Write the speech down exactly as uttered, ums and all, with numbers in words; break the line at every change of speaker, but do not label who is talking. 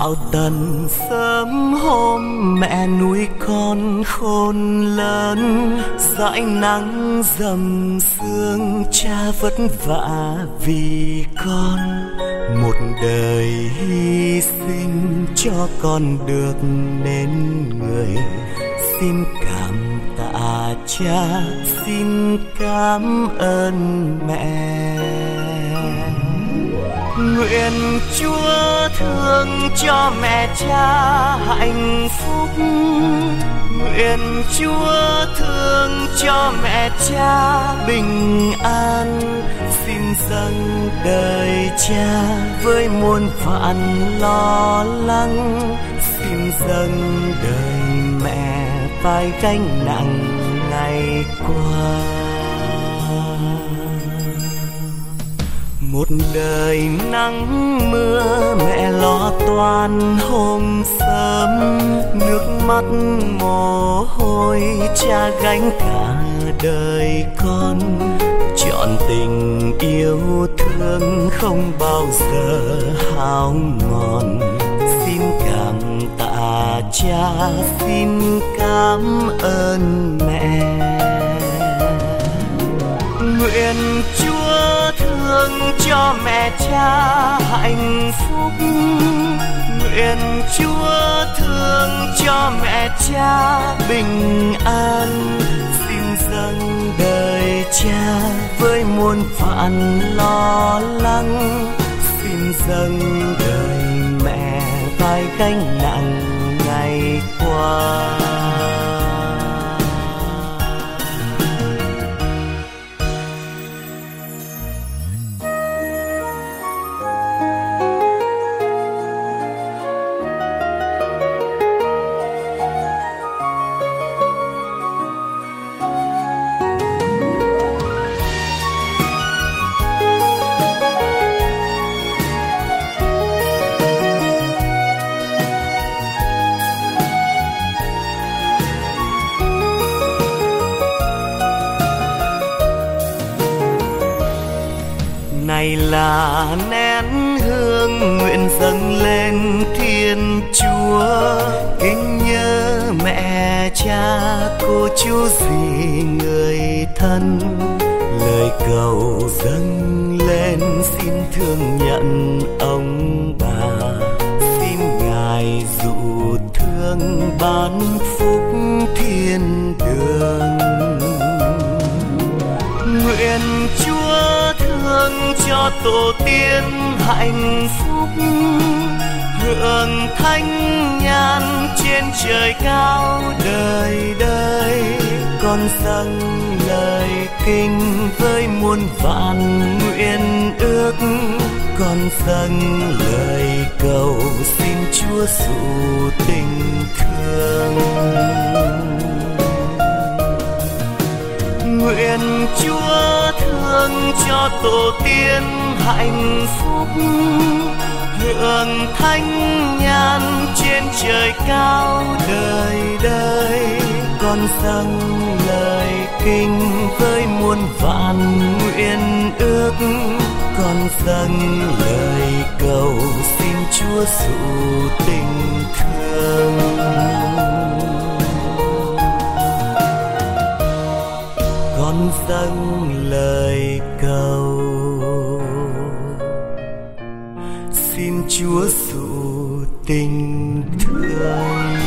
Vào tận sớm hôm mẹ nuôi con khôn lớn, dãi nắng dầm sương cha vất vả vì con. Một đời hy sinh cho con được nên người. Xin cảm tạ cha, xin cảm ơn mẹ. Nguyện Chúa thương cho mẹ cha hạnh phúc, nguyện Chúa thương cho mẹ cha bình an. Xin dâng đời cha với muôn vạn lo lắng, xin dâng đời mẹ vai gánh nặng ngày qua. Một đời nắng mưa mẹ lo toan hôm sớm, nước mắt mồ hôi cha gánh cả đời con. Trọn tình yêu thương không bao giờ hao mòn. Xin cảm tạ cha, xin cảm ơn mẹ. Nguyện Chúa thương cho mẹ cha hạnh phúc, nguyện Chúa thương cho mẹ cha bình an. Xin dâng đời cha với muôn vạn lo lắng, xin dâng đời mẹ vai gánh nặng ngày qua. Này là nén hương nguyện dâng lên Thiên Chúa, kính nhớ mẹ cha cô chú dì người thân. Lời cầu dâng lên xin thương nhận ông bà, xin Ngài dụ thương ban phúc thiên đường. Nguyện Chúa thương cho tổ tiên hạnh phúc, hưởng thánh nhàn trên trời cao đời đời. Con dâng lời kinh với muôn vạn nguyện ước, con dâng lời cầu xin Chúa dụ tình thương. Nguyện Chúa thương cho tổ tiên hạnh phúc, hưởng thánh nhàn trên trời cao đời đời. Con dâng lời kinh với muôn vạn nguyện ước, con dâng lời cầu xin Chúa dụ tình thương. Con dâng lời cầu xin Chúa dụ tình thương.